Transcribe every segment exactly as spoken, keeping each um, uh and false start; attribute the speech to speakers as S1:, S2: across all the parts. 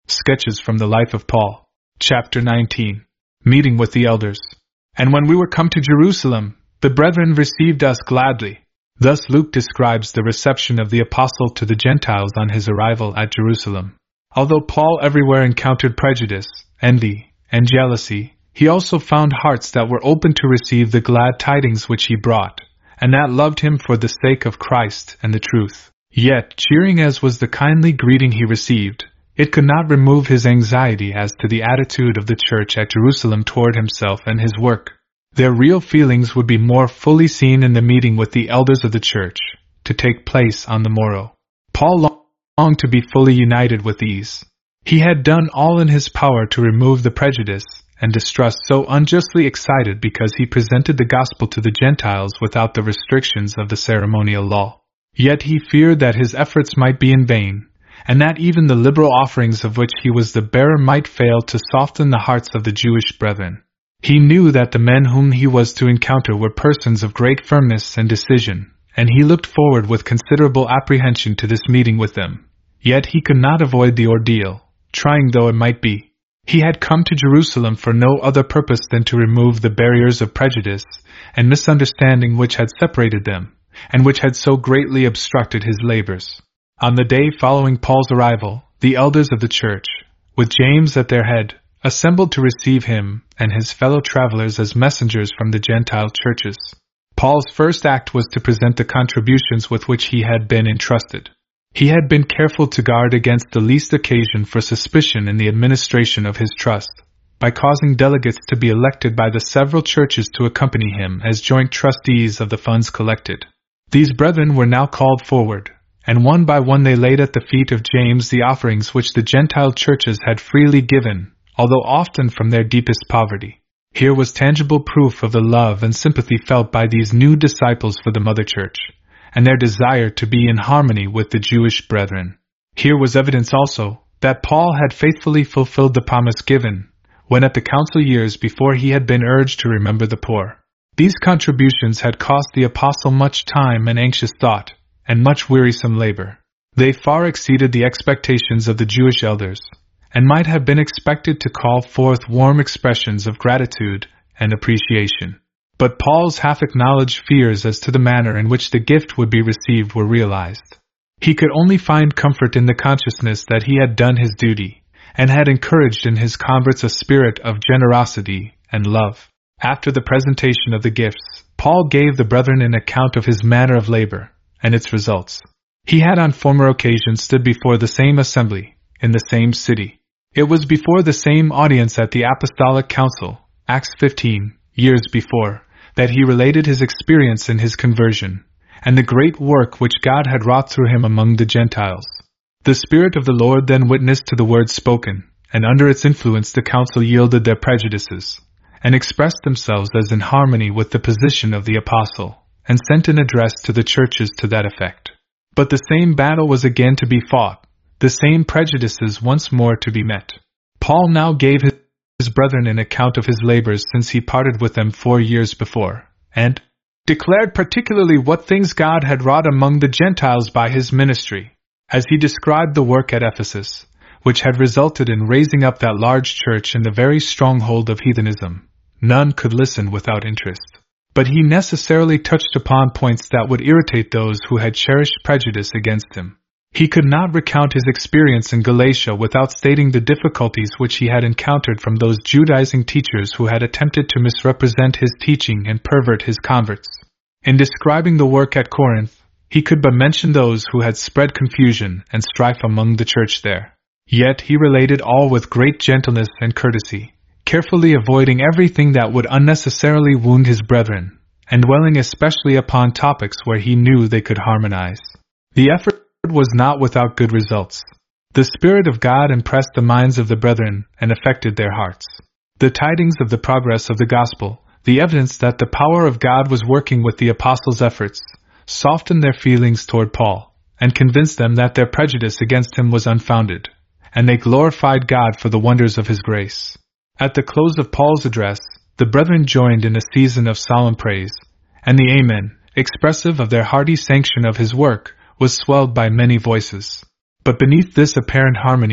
S1: Sketches from the Life of Paul. Chapter nineteen. Meeting with the Elders. And when we were come to Jerusalem, the brethren received us gladly. Thus Luke describes the reception of the apostle to the Gentiles on his arrival at Jerusalem. Although Paul everywhere encountered prejudice, envy, and jealousy, he also found hearts that were open to receive the glad tidings which he brought, and that loved him for the sake of Christ and the truth. Yet, cheering as was the kindly greeting he received, it could not remove his anxiety as to the attitude of the church at Jerusalem toward himself and his work. Their real feelings would be more fully seen in the meeting with the elders of the church, to take place on the morrow. Paul longed to be fully united with these. He had done all in his power to remove the prejudice and distrust so unjustly excited because he presented the gospel to the Gentiles without the restrictions of the ceremonial law. Yet he feared that his efforts might be in vain, and that even the liberal offerings of which he was the bearer might fail to soften the hearts of the Jewish brethren. He knew that the men whom he was to encounter were persons of great firmness and decision, and he looked forward with considerable apprehension to this meeting with them. Yet he could not avoid the ordeal, trying though it might be. He had come to Jerusalem for no other purpose than to remove the barriers of prejudice and misunderstanding which had separated them, and which had so greatly obstructed his labors. On the day following Paul's arrival, the elders of the church, with James at their head, assembled to receive him and his fellow travelers as messengers from the Gentile churches. Paul's first act was to present the contributions with which he had been entrusted. He had been careful to guard against the least occasion for suspicion in the administration of his trust, by causing delegates to be elected by the several churches to accompany him as joint trustees of the funds collected. These brethren were now called forward, and one by one they laid at the feet of James the offerings which the Gentile churches had freely given, although often from their deepest poverty. Here was tangible proof of the love and sympathy felt by these new disciples for the mother church, and their desire to be in harmony with the Jewish brethren. Here was evidence also that Paul had faithfully fulfilled the promise given, when at the council years before he had been urged to remember the poor. These contributions had cost the apostle much time and anxious thought, and much wearisome labor. They far exceeded the expectations of the Jewish elders, and might have been expected to call forth warm expressions of gratitude and appreciation. But Paul's half-acknowledged fears as to the manner in which the gift would be received were realized. He could only find comfort in the consciousness that he had done his duty, and had encouraged in his converts a spirit of generosity and love. After the presentation of the gifts, Paul gave the brethren an account of his manner of labor, and its results. He had on former occasions stood before the same assembly, in the same city. It was before the same audience at the Apostolic Council, Acts fifteen, years before, that he related his experience in his conversion, and the great work which God had wrought through him among the Gentiles. The Spirit of the Lord then witnessed to the words spoken, and under its influence the council yielded their prejudices, and expressed themselves as in harmony with the position of the apostle, and sent an address to the churches to that effect. But the same battle was again to be fought, the same prejudices once more to be met. Paul now gave his his brethren an account of his labors since he parted with them four years before, and declared particularly what things God had wrought among the Gentiles by his ministry, as he described the work at Ephesus, which had resulted in raising up that large church in the very stronghold of heathenism. None could listen without interest. But he necessarily touched upon points that would irritate those who had cherished prejudice against him. He could not recount his experience in Galatia without stating the difficulties which he had encountered from those Judaizing teachers who had attempted to misrepresent his teaching and pervert his converts. In describing the work at Corinth, he could but mention those who had spread confusion and strife among the church there. Yet he related all with great gentleness and courtesy, carefully avoiding everything that would unnecessarily wound his brethren, and dwelling especially upon topics where he knew they could harmonize. The effort was not without good results. The Spirit of God impressed the minds of the brethren and affected their hearts. The tidings of the progress of the gospel, the evidence that the power of God was working with the apostles' efforts, softened their feelings toward Paul, and convinced them that their prejudice against him was unfounded, and they glorified God for the wonders of his grace. At the close of Paul's address, the brethren joined in a season of solemn praise, and the Amen, expressive of their hearty sanction of his work, was swelled by many voices. But beneath this apparent harmony,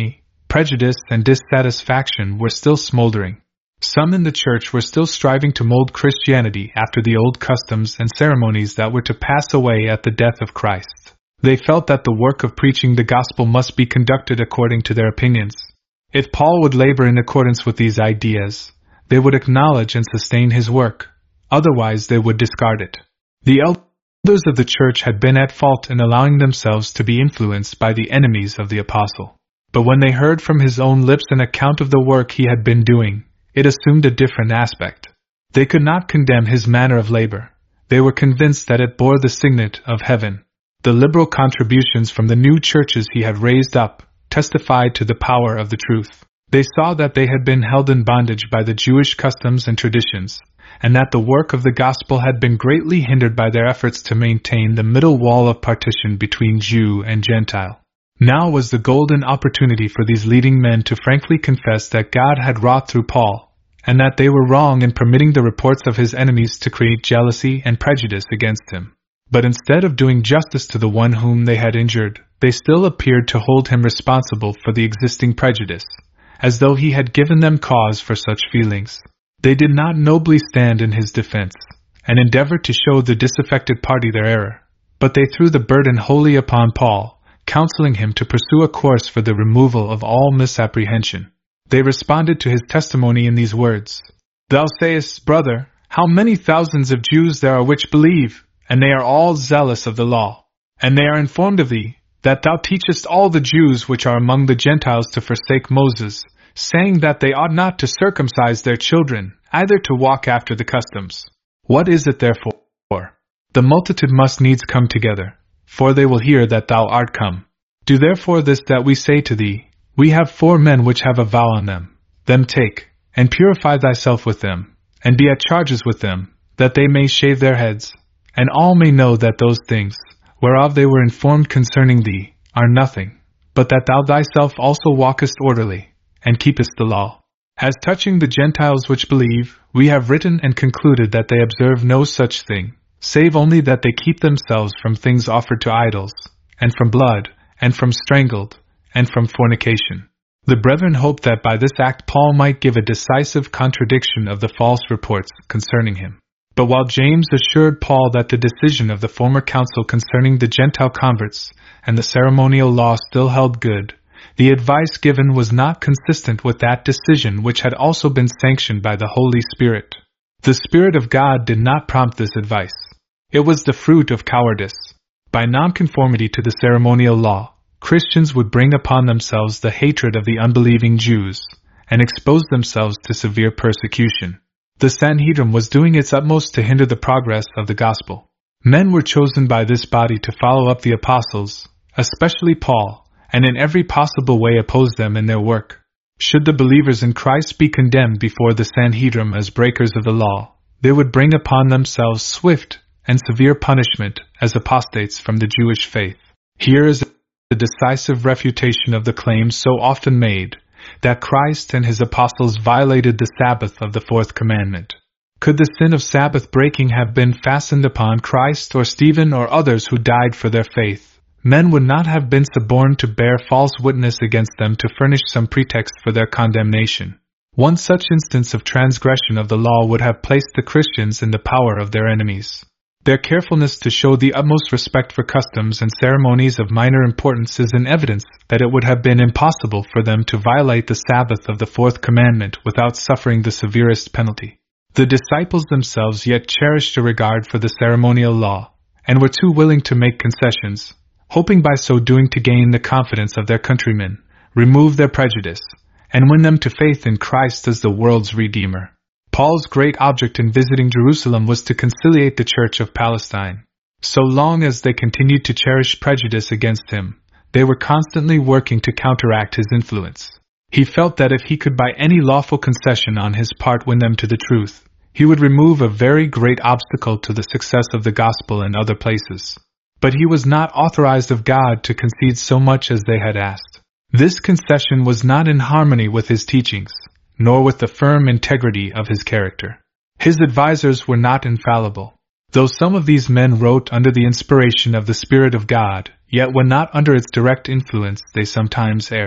S1: Prejudice and dissatisfaction were still smoldering. Some in the church were still striving to mold Christianity after the old customs and ceremonies that were to pass away at the death of Christ. They felt that the work of preaching the gospel must be conducted according to their opinions. If Paul would labor in accordance with these ideas, they would acknowledge and sustain his work. Otherwise they would discard it. The elders of the church had been at fault in allowing themselves to be influenced by the enemies of the apostle. But when they heard from his own lips an account of the work he had been doing, it assumed a different aspect. They could not condemn his manner of labor. They were convinced that it bore the signet of heaven. The liberal contributions from the new churches he had raised up testified to the power of the truth. They saw that they had been held in bondage by the Jewish customs and traditions, and that the work of the gospel had been greatly hindered by their efforts to maintain the middle wall of partition between Jew and Gentile. Now was the golden opportunity for these leading men to frankly confess that God had wrought through Paul, and that they were wrong in permitting the reports of his enemies to create jealousy and prejudice against him. But instead of doing justice to the one whom they had injured, they still appeared to hold him responsible for the existing prejudice, as though he had given them cause for such feelings. They did not nobly stand in his defense, and endeavored to show the disaffected party their error, but they threw the burden wholly upon Paul, counseling him to pursue a course for the removal of all misapprehension. They responded to his testimony in these words: "Thou sayest, brother, how many thousands of Jews there are which believe, and they are all zealous of the law. And they are informed of thee, that thou teachest all the Jews which are among the Gentiles to forsake Moses, saying that they ought not to circumcise their children, either to walk after the customs. What is it therefore? The multitude must needs come together, for they will hear that thou art come. Do therefore this that we say to thee: We have four men which have a vow on them. Them take, and purify thyself with them, and be at charges with them, that they may shave their heads, and all may know that those things, whereof they were informed concerning thee, are nothing, but that thou thyself also walkest orderly, and keepest the law. As touching the Gentiles which believe, we have written and concluded that they observe no such thing, save only that they keep themselves from things offered to idols, and from blood, and from strangled, and from fornication." The brethren hoped that by this act Paul might give a decisive contradiction of the false reports concerning him. But while James assured Paul that the decision of the former council concerning the Gentile converts and the ceremonial law still held good, the advice given was not consistent with that decision which had also been sanctioned by the Holy Spirit. The Spirit of God did not prompt this advice. It was the fruit of cowardice. By nonconformity to the ceremonial law, Christians would bring upon themselves the hatred of the unbelieving Jews, and expose themselves to severe persecution. The Sanhedrin was doing its utmost to hinder the progress of the gospel. Men were chosen by this body to follow up the apostles, especially Paul, and in every possible way oppose them in their work. Should the believers in Christ be condemned before the Sanhedrin as breakers of the law, they would bring upon themselves swift and severe punishment as apostates from the Jewish faith. Here is the decisive refutation of the claim so often made, that Christ and his apostles violated the Sabbath of the fourth commandment. Could the sin of Sabbath breaking have been fastened upon Christ or Stephen or others who died for their faith, men would not have been suborned to bear false witness against them to furnish some pretext for their condemnation. One such instance of transgression of the law would have placed the Christians in the power of their enemies. Their carefulness to show the utmost respect for customs and ceremonies of minor importance is an evidence that it would have been impossible for them to violate the Sabbath of the fourth commandment without suffering the severest penalty. The disciples themselves yet cherished a regard for the ceremonial law, and were too willing to make concessions, hoping by so doing to gain the confidence of their countrymen, remove their prejudice, and win them to faith in Christ as the world's Redeemer. Paul's great object in visiting Jerusalem was to conciliate the Church of Palestine. So long as they continued to cherish prejudice against him, they were constantly working to counteract his influence. He felt that if he could by any lawful concession on his part win them to the truth, he would remove a very great obstacle to the success of the gospel in other places. But he was not authorized of God to concede so much as they had asked. This concession was not in harmony with his teachings, nor with the firm integrity of his character. His advisers were not infallible. Though some of these men wrote under the inspiration of the Spirit of God, yet when not under its direct influence they sometimes erred.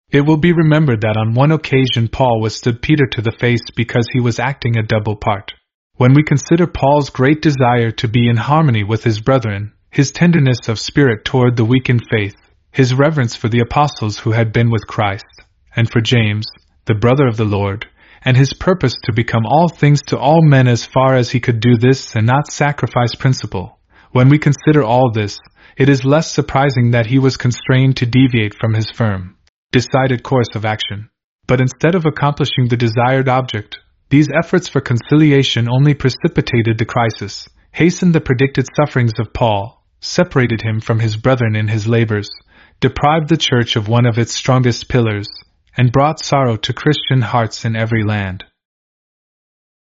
S1: It will be remembered that on one occasion Paul withstood Peter to the face because he was acting a double part. When we consider Paul's great desire to be in harmony with his brethren, his tenderness of spirit toward the weak in faith, his reverence for the apostles who had been with Christ, and for James, the brother of the Lord, and his purpose to become all things to all men as far as he could do this and not sacrifice principle, when we consider all this, it is less surprising that he was constrained to deviate from his firm, decided course of action. But instead of accomplishing the desired object, these efforts for conciliation only precipitated the crisis, hastened the predicted sufferings of Paul, separated him from his brethren in his labors, deprived the church of one of its strongest pillars, and brought sorrow to Christian hearts in every land.